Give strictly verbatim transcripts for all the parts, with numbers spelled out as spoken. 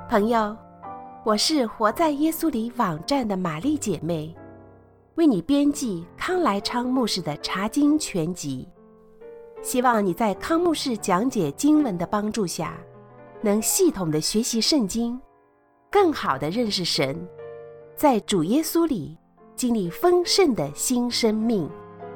朋友，我是活在耶稣里网站的玛丽姐妹，为你编辑康来昌牧师的查经全集，希望你在康牧师讲解经文的帮助下，能系统的学习圣经，更好的认识神，在主耶稣里经历丰盛的新生命。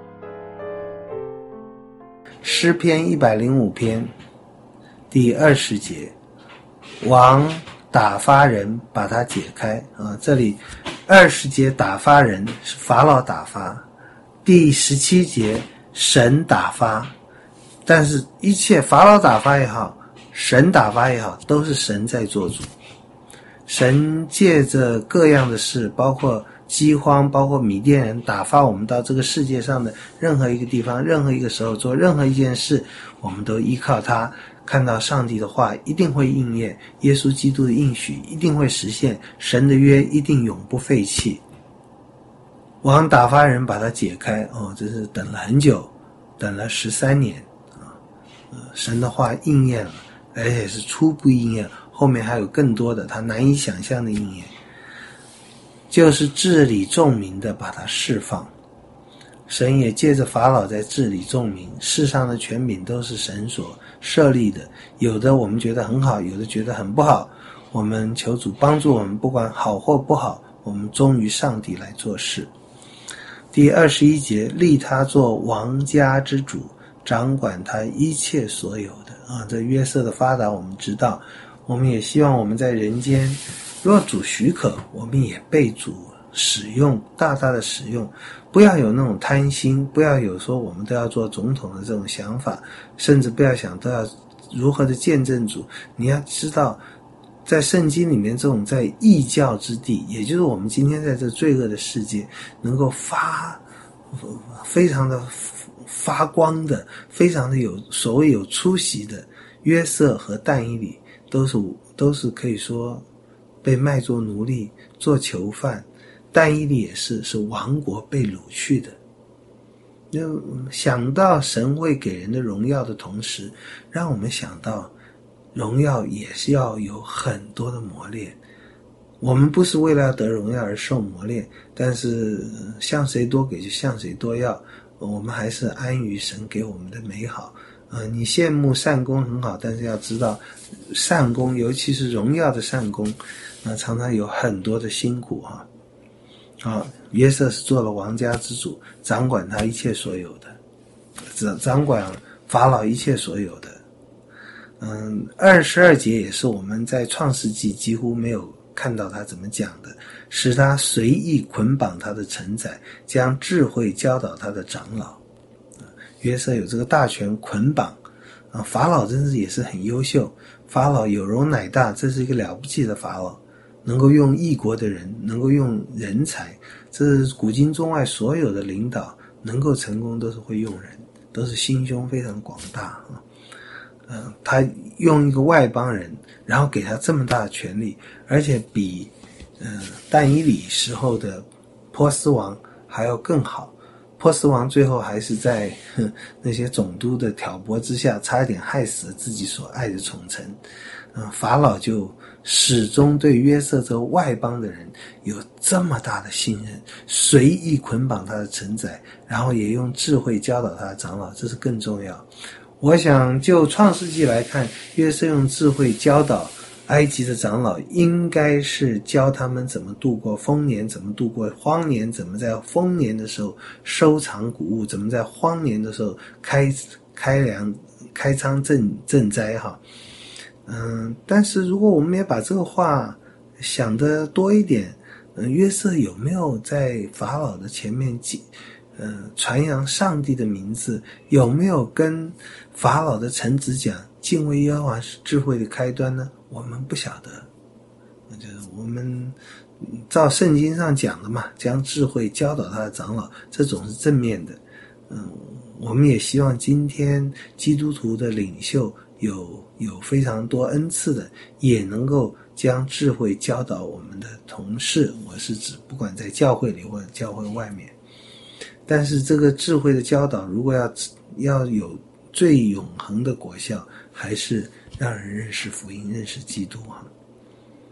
诗篇一百零五篇第二十节，王打发人把他解开啊！这里二十节打发人是法老打发，第十七节神打发，但是一切法老打发也好，神打发也好，都是神在做主。神借着各样的事，包括饥荒，包括米甸人，打发我们到这个世界上的任何一个地方，任何一个时候做任何一件事，我们都依靠他，看到上帝的话一定会应验，耶稣基督的应许一定会实现，神的约一定永不废弃。王打发人把它解开，哦，这是等了很久，等了十三年啊、呃，神的话应验了，而且是初步应验，后面还有更多的他难以想象的应验，就是治理众民的把他释放。神也借着法老在治理众民，世上的权柄都是神所设立的，有的我们觉得很好，有的觉得很不好，我们求主帮助我们，不管好或不好，我们忠于上帝来做事。第二十一节，立他做王家之主，掌管他一切所有的啊，这约瑟的发达我们知道，我们也希望我们在人间，若主许可，我们也被主使用，大大的使用，不要有那种贪心，不要有说我们都要做总统的这种想法，甚至不要想都要如何的见证主。你要知道，在圣经里面这种在异教之地，也就是我们今天在这罪恶的世界，能够发非常的发光的，非常的有所谓有出息的约瑟和但以理，都是都是可以说被卖作奴隶，做囚犯。但以理也是是亡国被掳去的。就想到神会给人的荣耀的同时，让我们想到荣耀也是要有很多的磨练。我们不是为了要得荣耀而受磨练，但是向谁多给就向谁多要，我们还是安于神给我们的美好。呃，你羡慕善功很好，但是要知道善功，尤其是荣耀的善功，呃，常常有很多的辛苦哈。啊，约瑟是做了王家之主，掌管他一切所有的，掌管法老一切所有的。嗯，二十二节也是我们在创世纪几乎没有看到他怎么讲的，使他随意捆绑他的臣宰，将智慧教导他的长老。约瑟有这个大权捆绑啊，法老真是也是很优秀，法老有容乃大，这是一个了不起的法老，能够用异国的人，能够用人才，这是古今中外所有的领导能够成功都是会用人，都是心胸非常广大啊。呃，他用一个外邦人，然后给他这么大的权力，而且比呃但以理时候的波斯王还要更好。波斯王最后还是在那些总督的挑拨之下，差一点害死了自己所爱的宠臣。呃，法老就始终对约瑟这个外邦的人有这么大的信任，随意捆绑他的臣宰，然后也用智慧教导他的长老，这是更重要。我想就创世纪来看，约瑟用智慧教导埃及的长老，应该是教他们怎么度过丰年，怎么度过荒年，怎么在丰年的时候收藏谷物，怎么在荒年的时候开开粮开仓赈赈灾哈。嗯，但是如果我们也把这个话想得多一点，嗯，约瑟有没有在法老的前面呃传扬上帝的名字，有没有跟法老的臣子讲敬畏耶和华是智慧的开端呢？我们不晓得。就是我们照圣经上讲的嘛，将智慧教导他的长老，这种是正面的。嗯，我们也希望今天基督徒的领袖有有非常多恩赐的，也能够将智慧教导我们的同事，我是指不管在教会里或者教会外面。但是这个智慧的教导，如果要要有最永恒的果效，还是让人认识福音，认识基督哈。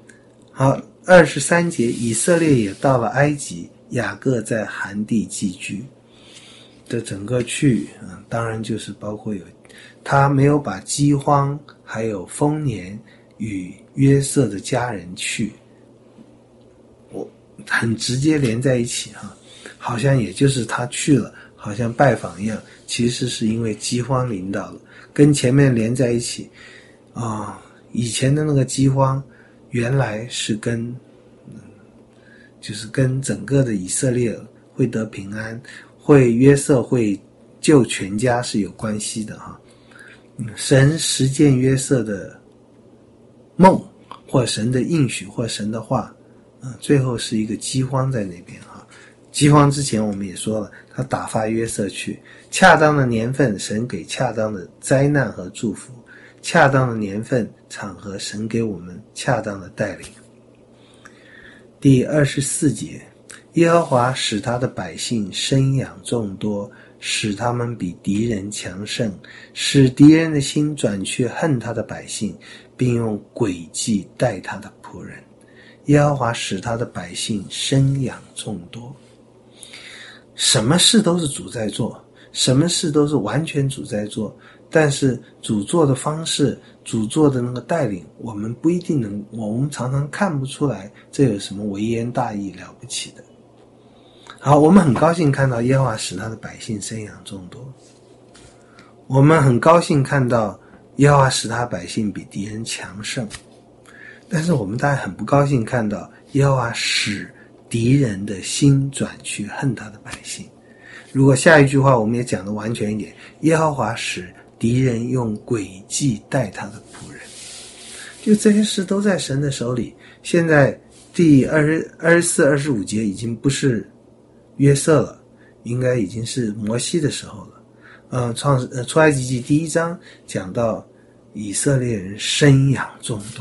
好，二十三节，以色列也到了埃及，雅各在含地寄居。这整个区域、嗯、当然就是包括有他没有把饥荒还有丰年与约瑟的家人去我很直接连在一起哈，好像也就是他去了好像拜访一样，其实是因为饥荒临到了，跟前面连在一起啊、哦。以前的那个饥荒原来是跟、嗯、就是跟整个的以色列会得平安，会约瑟会救全家是有关系的哈。神实践约瑟的梦，或神的应许，或神的话，嗯，最后是一个饥荒在那边哈。饥荒之前我们也说了，他打发约瑟去，恰当的年份，神给恰当的灾难和祝福，恰当的年份场合，神给我们恰当的带领。第二十四节，耶和华使他的百姓生养众多，使他们比敌人强盛，使敌人的心转去恨他的百姓，并用诡计待他的仆人。耶和华使他的百姓生养众多。什么事都是主在做，什么事都是完全主在做，但是主做的方式，主做的那个带领，我们不一定能，我们常常看不出来这有什么微言大义了不起的。好，我们很高兴看到耶和华使他的百姓生养众多，我们很高兴看到耶和华使他的百姓比敌人强盛，但是我们当然很不高兴看到耶和华使敌人的心转去恨他的百姓。如果下一句话我们也讲得完全一点，耶和华使敌人用诡计待他的仆人，就这些事都在神的手里。现在第二十二十四、二十五节已经不是约瑟了，应该已经是摩西的时候了。呃，创呃出埃及记第一章讲到以色列人生养众多，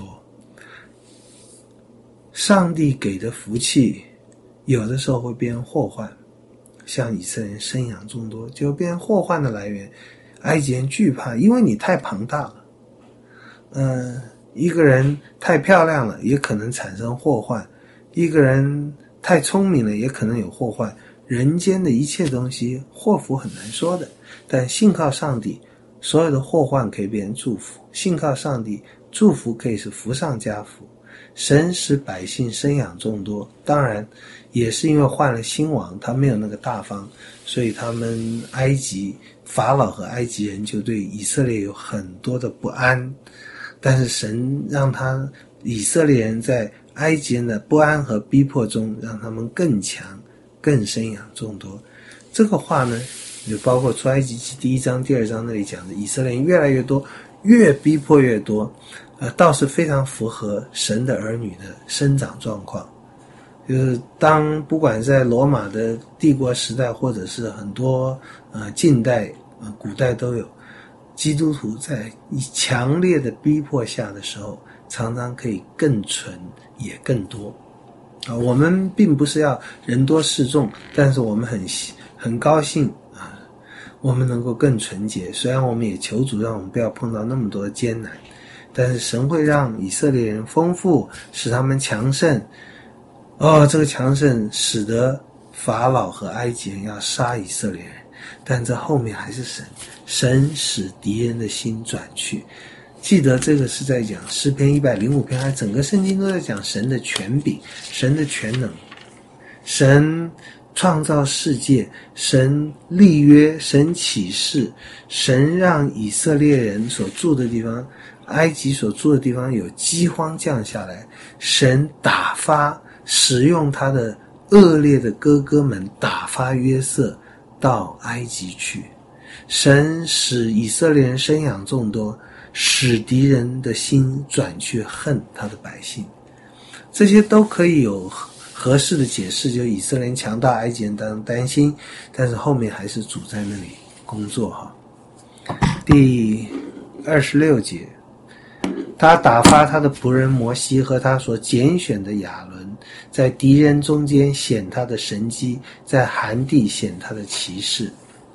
上帝给的福气有的时候会变祸患，像以色列人生养众多就变祸患的来源。埃及人惧怕，因为你太庞大了。嗯、呃，一个人太漂亮了，也可能产生祸患；一个人太聪明了，也可能有祸患。人间的一切东西祸福很难说的，但信靠上帝，所有的祸患可以变成祝福；信靠上帝，祝福可以是福上加福。神使百姓生养众多，当然也是因为换了新王，他没有那个大方，所以他们埃及法老和埃及人就对以色列有很多的不安，但是神让他以色列人在埃及人的不安和逼迫中，让他们更强，更生养众多。这个话呢，就包括出埃及记第一章、第二章那里讲的，以色列人越来越多，越逼迫越多，呃，倒是非常符合神的儿女的生长状况。就是当不管在罗马的帝国时代，或者是很多呃近代、呃古代都有，基督徒在强烈的逼迫下的时候，常常可以更纯也更多。啊，我们并不是要人多势众，但是我们很很高兴啊，我们能够更纯洁。虽然我们也求主让我们不要碰到那么多的艰难，但是神会让以色列人丰富，使他们强盛。哦，这个强盛使得法老和埃及人要杀以色列人，但这后面还是神，神使敌人的心转去。记得这个是在讲诗篇一百零五篇，还整个圣经都在讲神的权柄，神的全能，神创造世界，神立约，神启示，神让以色列人所住的地方，埃及所住的地方有饥荒降下来，神打发使用他的恶劣的哥哥们打发约瑟到埃及去，神使以色列人生养众多，使敌人的心转去恨他的百姓。这些都可以有合适的解释，就以色列人强大，埃及人当然担心，但是后面还是主在那里工作哈。第二十六节，他打发他的仆人摩西和他所拣选的亚伦，在敌人中间显他的神迹，在寒地显他的奇事。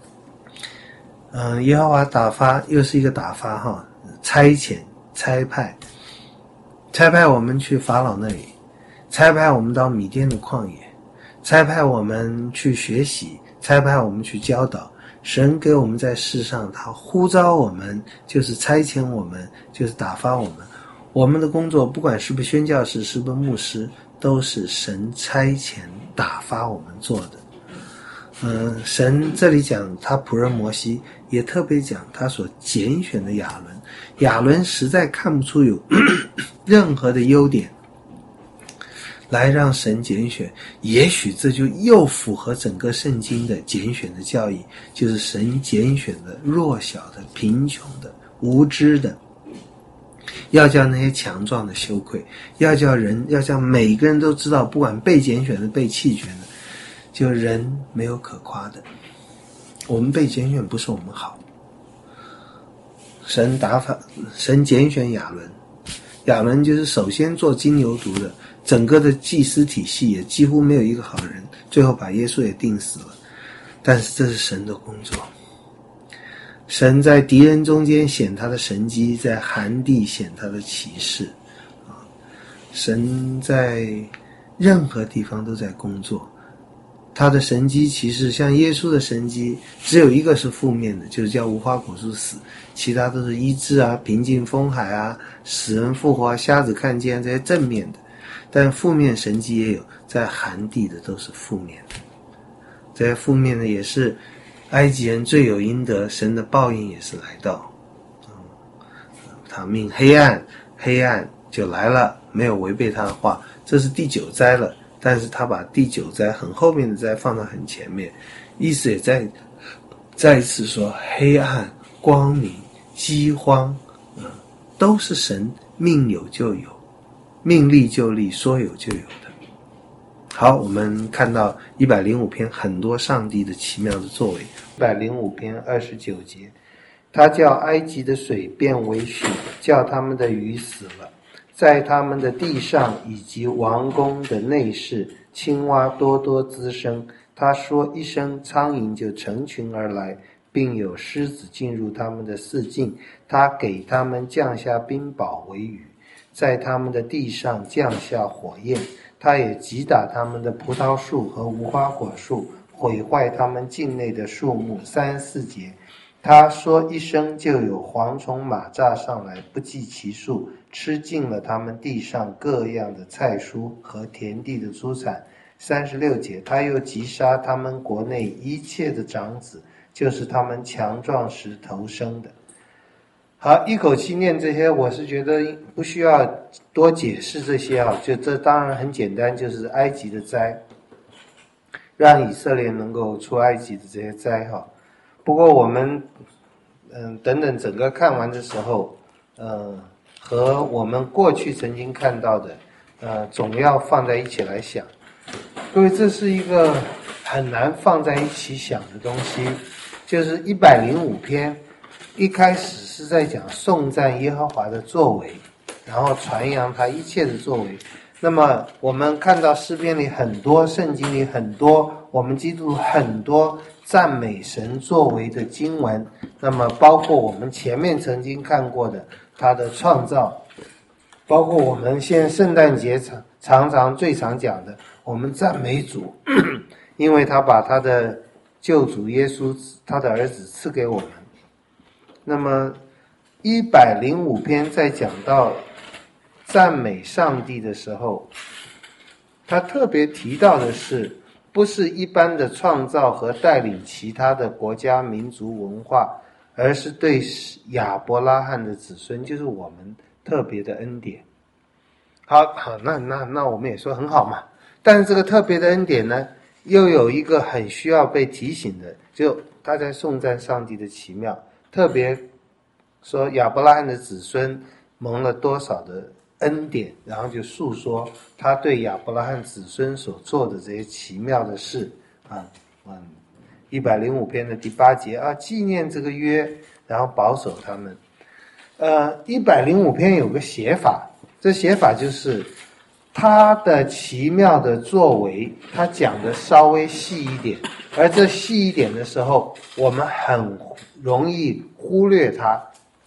嗯，耶和华打发，又是一个打发哈，差遣差派差派我们去法老那里， 差派我们到米甸的旷野，差派我们去学习，差派我们去教导。神给我们在世上，他呼召我们，就是差遣我们，就是打发我们。我们的工作不管是不是宣教士，是不是牧师，都是神差遣打发我们做的。嗯、呃，神这里讲他仆人摩西，也特别讲他所拣选的亚伦。亚伦实在看不出有任何的优点来让神拣选，也许这就又符合整个圣经的拣选的教义，就是神拣选的弱小的、贫穷的、无知的，要叫那些强壮的羞愧，要叫人，要叫每个人都知道，不管被拣选的、被弃选的，就人没有可夸的。我们被拣选不是我们好，神打发，神拣选亚伦，亚伦就是首先做金牛犊的。整个的祭司体系也几乎没有一个好人，最后把耶稣也钉死了。但是这是神的工作，神在敌人中间显他的神迹，在寒地显他的奇事啊！神在任何地方都在工作，他的神迹奇事，像耶稣的神迹只有一个是负面的，就是叫无花果树死，其他都是医治啊、平静风海啊、死人复活啊、瞎子看见，这些正面的。但负面神迹也有，在寒地的都是负面的，这些负面的也是埃及人罪有应得，神的报应也是来到。他命黑暗，黑暗就来了，没有违背他的话，这是第九灾了。但是他把第九灾很后面的灾放到很前面，意思也在再一次说黑暗、光明、饥荒，嗯，都是神命有就有。命立就立，说有就有的。好，我们看到一百零五篇很多上帝的奇妙的作为。一百零五篇二十九节，他叫埃及的水变为血，叫他们的鱼死了，在他们的地上以及王宫的内室，青蛙多多滋生。他说一声，苍蝇就成群而来，并有狮子进入他们的四境。他给他们降下冰雹为雨，在他们的地上降下火焰，他也击打他们的葡萄树和无花果树，毁坏他们境内的树木。三四节，他说一声，就有蝗虫蚂蚱上来，不计其数，吃尽了他们地上各样的菜蔬和田地的出产。三十六节，他又击杀他们国内一切的长子，就是他们强壮时头生的。好，一口气念这些，我是觉得不需要多解释这些啊，就这当然很简单，就是埃及的灾，让以色列能够出埃及的这些灾哈。不过我们嗯等等整个看完的时候，呃和我们过去曾经看到的呃总要放在一起来想。各位，这是一个很难放在一起想的东西，就是一百零五篇一开始是在讲颂赞耶和华的作为，然后传扬他一切的作为。那么我们看到诗篇里很多，圣经里很多，我们基督很多赞美神作为的经文，那么包括我们前面曾经看过的他的创造，包括我们现在圣诞节常常常最常讲的，我们赞美主，因为他把他的救主耶稣他的儿子赐给我们。那么一百零五篇在讲到赞美上帝的时候，他特别提到的是，不是一般的创造和带领其他的国家民族文化，而是对亚伯拉罕的子孙，就是我们特别的恩典。好，好，那那那我们也说很好嘛。但是这个特别的恩典呢，又有一个很需要被提醒的，就他在颂赞上帝的奇妙，特别说亚伯拉罕的子孙蒙了多少的恩典，然后就述说他对亚伯拉罕子孙所做的这些奇妙的事啊，嗯，一百零五篇的第八节啊，纪念这个约，然后保守他们。呃，一百零五篇有个写法，这写法就是他的奇妙的作为，他讲的稍微细一点，而这细一点的时候，我们很容易忽略它。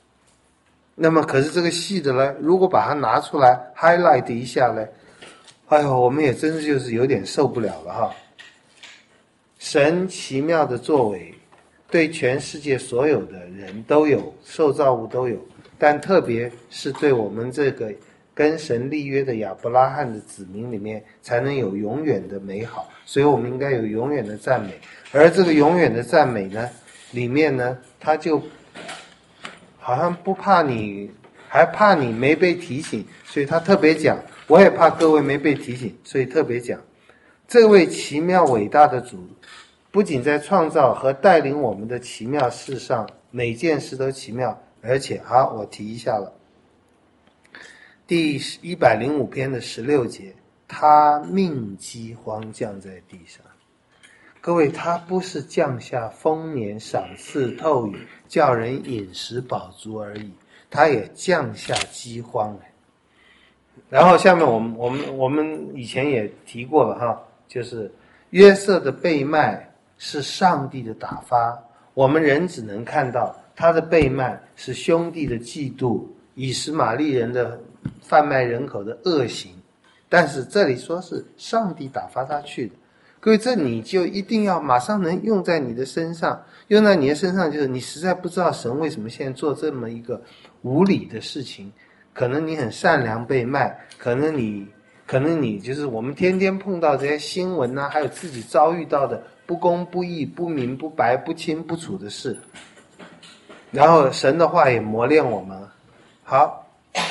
那么可是这个细的呢，如果把它拿出来 highlight 一下呢， 哎呦，我们也真是就是有点受不了了哈。神奇妙的作为，对全世界所有的人都有，受造物都有，但特别是对我们这个跟神立约的亚伯拉罕的子民里面，才能有永远的美好，所以我们应该有永远的赞美。而这个永远的赞美呢，里面呢，他就好像不怕你，还怕你没被提醒，所以他特别讲，我也怕各位没被提醒，所以特别讲，这位奇妙伟大的主，不仅在创造和带领我们的奇妙事上，每件事都奇妙，而且好，我提一下了，第一百零五篇的十六节，他命饥荒降在地上。各位，他不是降下丰年赏赐透雨，叫人饮食饱足而已，他也降下饥荒。然后下面我们我们我们以前也提过了哈，就是约瑟的被卖是上帝的打发，我们人只能看到他的被卖是兄弟的嫉妒，以实玛利人的贩卖人口的恶行，但是这里说是上帝打发他去的。各位，这你就一定要马上能用在你的身上，用在你的身上，就是你实在不知道神为什么现在做这么一个无理的事情。可能你很善良被卖，可能你可能你就是我们天天碰到这些新闻啊，还有自己遭遇到的不公不义、不明不白、不清不楚的事，然后神的话也磨练我们。好，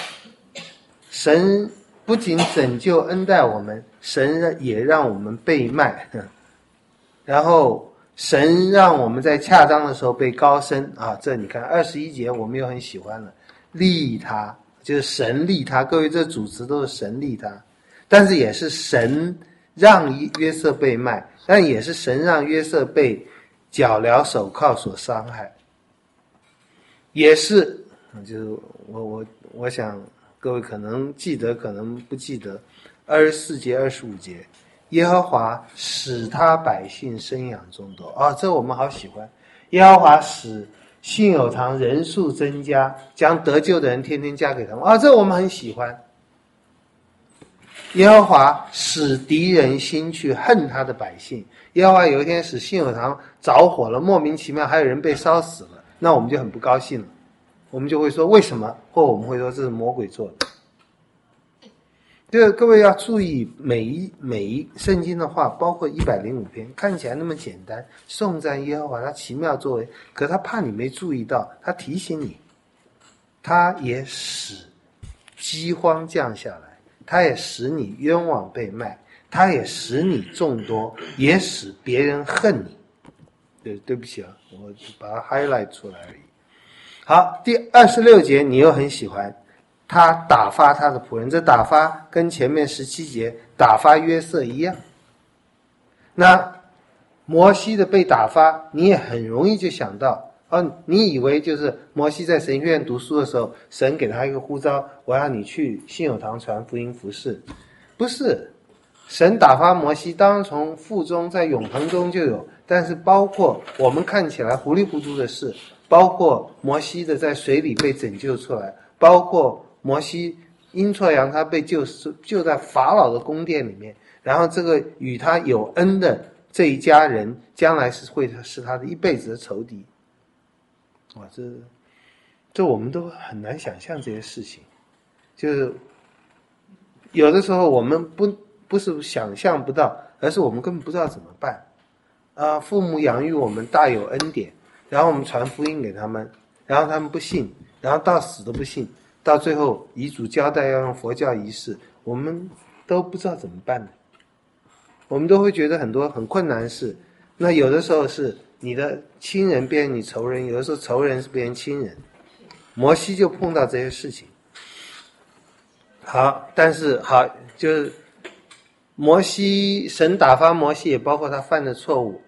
神不仅拯救恩待我们，神也让我们被卖，然后神让我们在恰当的时候被高升啊！这你看二十一节我们又很喜欢了，利他就是神利他，各位这主词都是神利他，但是也是神让约瑟被卖，但也是神让约瑟被脚镣手铐所伤害，也是就是我我我想各位可能记得可能不记得二十四节二十五节，耶和华使他百姓生养众多啊、哦，这我们好喜欢。耶和华使信友堂人数增加，将得救的人天天加给他们啊、哦，这我们很喜欢。耶和华使敌人心去恨他的百姓，耶和华有一天使信友堂着火了，莫名其妙还有人被烧死了，那我们就很不高兴了，我们就会说为什么，或我们会说这是魔鬼做的。这个各位要注意，每一每一圣经的话，包括一百零五篇，看起来那么简单，颂赞耶和华他奇妙作为，可他怕你没注意到，他提醒你，他也使饥荒降下来，他也使你冤枉被卖，他也使你众多，也使别人恨你。对，对不起啊，我把它 highlight 出来而已。好，第二十六节你又很喜欢，他打发他的仆人，这打发跟前面十七节打发约瑟一样。那摩西的被打发，你也很容易就想到，哦，你以为就是摩西在神学院读书的时候，神给他一个呼召，我要你去信友堂传福音服事，不是。神打发摩西，当然从腹中在永恒中就有，但是包括我们看起来糊里糊涂的事，包括摩西的在水里被拯救出来，包括摩西阴错阳差被救救在法老的宫殿里面，然后这个与他有恩的这一家人将来是会是他的一辈子的仇敌。哇，这这我们都很难想象这些事情，就是有的时候我们不不是想象不到，而是我们根本不知道怎么办啊！父母养育我们大有恩典，然后我们传福音给他们，然后他们不信，然后到死都不信，到最后遗嘱交代要用佛教仪式，我们都不知道怎么办的。我们都会觉得很多很困难的事，那有的时候是你的亲人变成你仇人，有的时候仇人是变成亲人。摩西就碰到这些事情。好，但是好，就是摩西，神打发摩西也包括他犯的错误。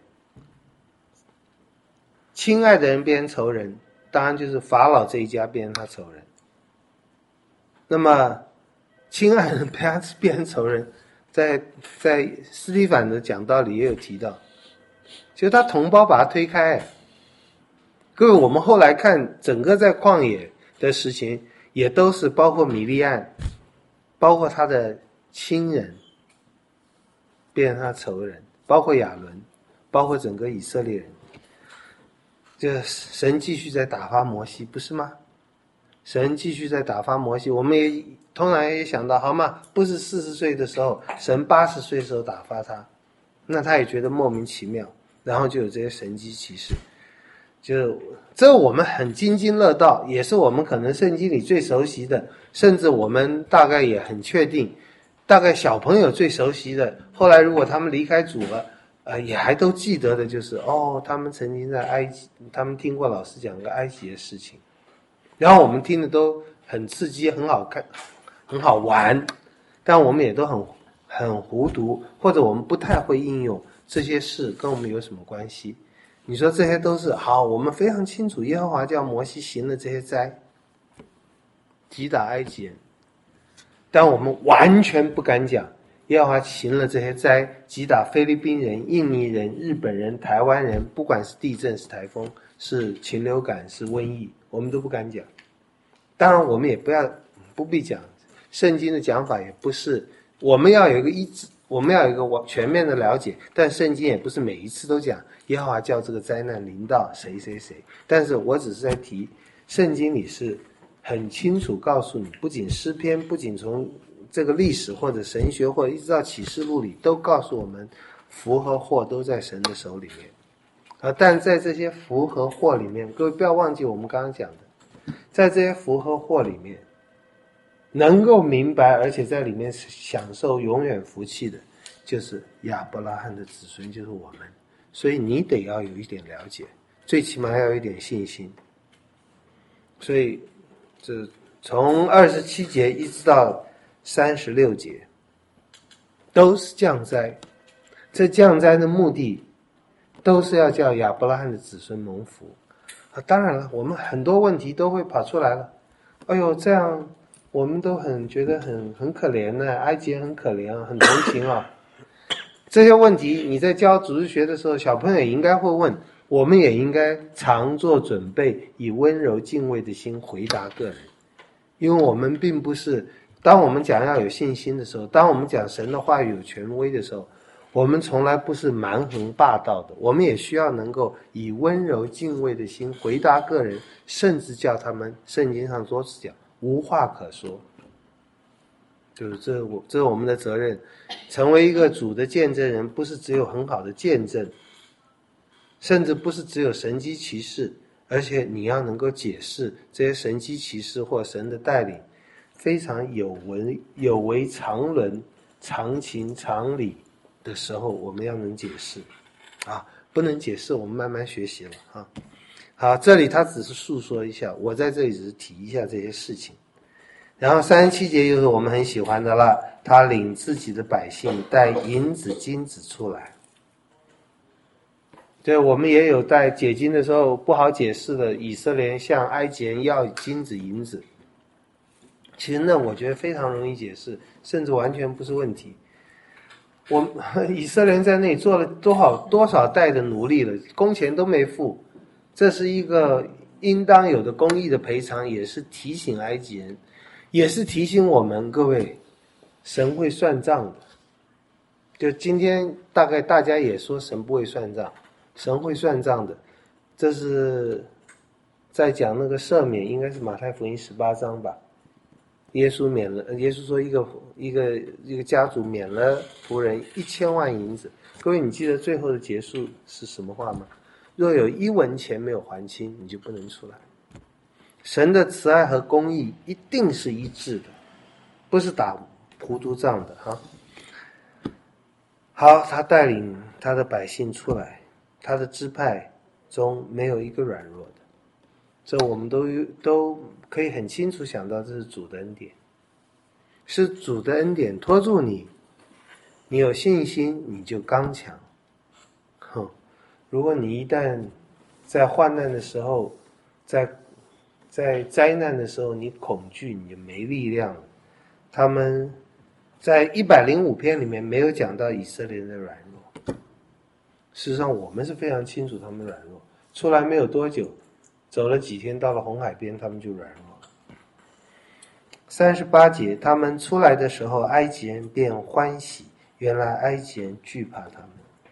亲爱的人变成仇人，当然就是法老这一家变成他仇人。那么亲爱的人变成变成仇人，在在斯蒂凡的讲道里也有提到，就是他同胞把他推开。各位，我们后来看整个在旷野的事情，也都是包括米利暗，包括他的亲人变成他仇人，包括亚伦，包括整个以色列人。就神继续在打发摩西，不是吗？神继续在打发摩西，我们也通常也想到，好嘛，不是四十岁的时候，神八十岁的时候打发他，那他也觉得莫名其妙，然后就有这些神迹奇事。就这我们很津津乐道，也是我们可能圣经里最熟悉的，甚至我们大概也很确定，大概小朋友最熟悉的，后来如果他们离开主了，呃，也还都记得的，就是哦，他们曾经在埃及，他们听过老师讲个埃及的事情，然后我们听的都很刺激，很好看，很好玩，但我们也都很很糊涂，或者我们不太会应用这些事，跟我们有什么关系？你说这些都是好，我们非常清楚，耶和华叫摩西行了这些灾，击打埃及人，但我们完全不敢讲耶和华行了这些灾，击打菲律宾人、印尼人、日本人、台湾人，不管是地震、是台风、是禽流感、是瘟疫，我们都不敢讲。当然我们也不要不必讲，圣经的讲法也不是，我们要有一个一致，我们要有一个全面的了解，但圣经也不是每一次都讲耶和华叫这个灾难临到谁谁谁，但是我只是在提圣经里是很清楚告诉你，不仅诗篇，不仅从这个历史或者神学或者一直到启示录里都告诉我们，福和祸都在神的手里面。啊，但在这些福和祸里面，各位不要忘记我们刚刚讲的，在这些福和祸里面能够明白而且在里面享受永远福气的，就是亚伯拉罕的子孙，就是我们。所以你得要有一点了解，最起码要有一点信心。所以这从二十七节一直到三十六节都是降灾，这降灾的目的都是要叫亚伯拉罕的子孙蒙福。啊，当然了，我们很多问题都会跑出来了。哎呦，这样我们都很觉得很很可怜呢，埃及很可怜啊，很同情啊。这些问题你在教主日学的时候，小朋友也应该会问，我们也应该常做准备，以温柔敬畏的心回答个人。因为我们并不是，当我们讲要有信心的时候，当我们讲神的话语有权威的时候，我们从来不是蛮横霸道的，我们也需要能够以温柔敬畏的心回答个人，甚至叫他们圣经上多次讲无话可说。就是这我这是我们的责任，成为一个主的见证人，不是只有很好的见证，甚至不是只有神迹奇事，而且你要能够解释这些神迹奇事或神的带领，非常有为有违常伦、常情、常理的时候，我们要能解释啊，不能解释我们慢慢学习了啊。好，这里他只是述说一下，我在这里只是提一下这些事情。然后三十七节又是我们很喜欢的了，他领自己的百姓带银子金子出来。对，我们也有在解经的时候不好解释的，以色列人向埃及人要金子银子，其实那我觉得非常容易解释，甚至完全不是问题。我以色列人在那里做了多少多少代的奴隶了，工钱都没付，这是一个应当有的公义的赔偿，也是提醒埃及人，也是提醒我们各位，神会算账的。就今天大概大家也说神不会算账，神会算账的。这是在讲那个赦免，应该是马太福音十八章吧。耶稣免了，耶稣说一个一个一个家族免了仆人一千万银子。各位，你记得最后的结束是什么话吗？若有一文钱没有还清，你就不能出来。神的慈爱和公义一定是一致的，不是打糊涂仗的哈。好，他带领他的百姓出来，他的支派中没有一个软弱的，这我们都都可以很清楚想到，这是主的恩典，是主的恩典拖住你，你有信心你就刚强。哼，如果你一旦在患难的时候，在在灾难的时候你恐惧，你就没力量了。他们在一百零五篇里面没有讲到以色列人的软弱，事实上我们是非常清楚他们软弱，出来没有多久，走了几天到了红海边，他们就软弱了。三十八节，他们出来的时候，埃及人便欢喜， 原来埃及人惧怕他们。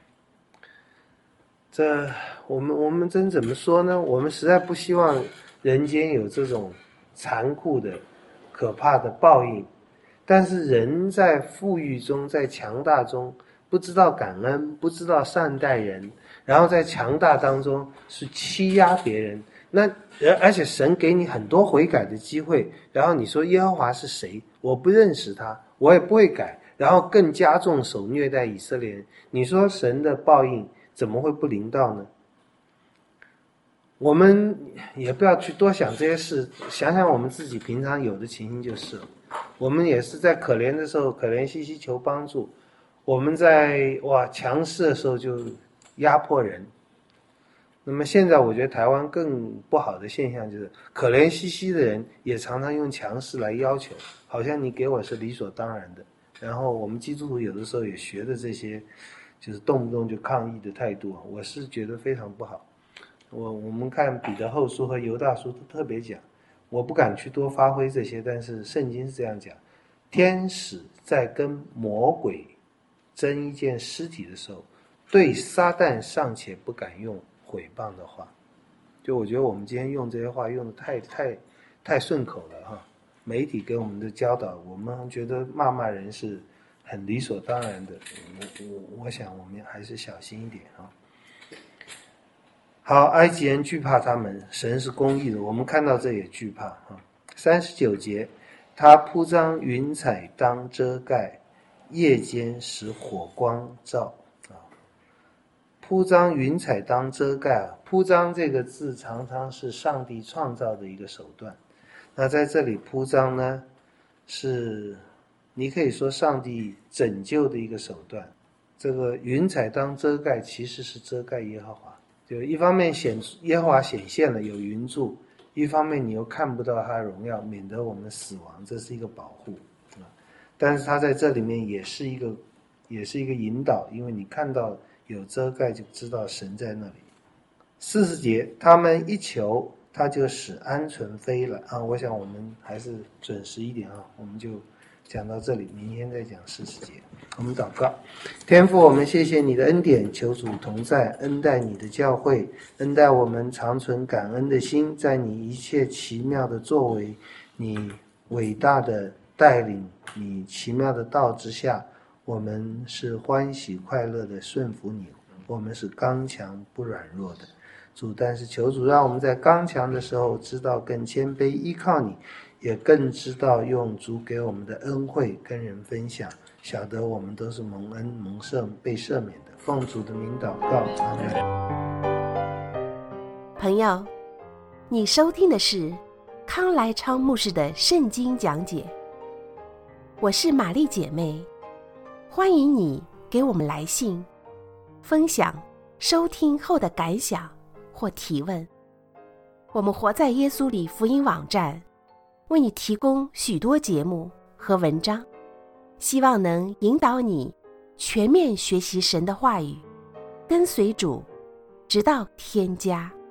这我们我们真怎么说呢？我们实在不希望人间有这种残酷的可怕的报应，但是人在富裕中，在强大中不知道感恩，不知道善待人，然后在强大当中是欺压别人，那而且神给你很多悔改的机会，然后你说耶和华是谁？我不认识他，我也不会改，然后更加重手虐待以色列人，你说神的报应怎么会不临到呢？我们也不要去多想这些事，想想我们自己平常有的情形就是了。我们也是在可怜的时候可怜兮兮求帮助，我们在哇强势的时候就压迫人。那么现在我觉得台湾更不好的现象就是可怜兮兮的人也常常用强势来要求，好像你给我是理所当然的。然后我们基督徒有的时候也学的这些就是动不动就抗议的态度，我是觉得非常不好。我我们看彼得后书和犹大书都特别讲，我不敢去多发挥这些，但是圣经是这样讲，天使在跟魔鬼争一件尸体的时候，对撒旦尚且不敢用毁谤的话。就我觉得我们今天用这些话用的太太太顺口了哈。媒体给我们的教导，我们觉得骂骂人是很理所当然的，我我我想我们还是小心一点啊。好，埃及人惧怕他们，神是公义的，我们看到这也惧怕啊。三十九节，他铺张云彩当遮盖，夜间使火光照啊。铺张云彩当遮盖啊，铺张这个字常常是上帝创造的一个手段。那在这里铺张呢，是你可以说上帝拯救的一个手段。这个云彩当遮盖其实是遮盖耶和华，就一方面显耶和华显现了有云柱，一方面你又看不到他的荣耀，免得我们死亡，这是一个保护。但是他在这里面也是一个也是一个引导，因为你看到有遮盖就知道神在那里。四十节，他们一求他就使鹌鹑飞了啊！我想我们还是准时一点啊，我们就讲到这里，明天再讲四十节。我们祷告，天父，我们谢谢你的恩典，求主同在，恩待你的教会，恩待我们常存感恩的心，在你一切奇妙的作为，你伟大的带领，你奇妙的道之下，我们是欢喜快乐的顺服你，我们是刚强不软弱的。主，但是求主让我们在刚强的时候知道更谦卑依靠你，也更知道用主给我们的恩惠跟人分享，晓得我们都是蒙恩蒙赦被赦免的。奉主的名祷告，阿们。 朋友，你收听的是康来昌牧师的圣经讲解，我是玛丽姐妹，欢迎你给我们来信分享收听后的感想或提问。我们活在耶稣里福音网站为你提供许多节目和文章，希望能引导你全面学习神的话语，跟随主直到天家。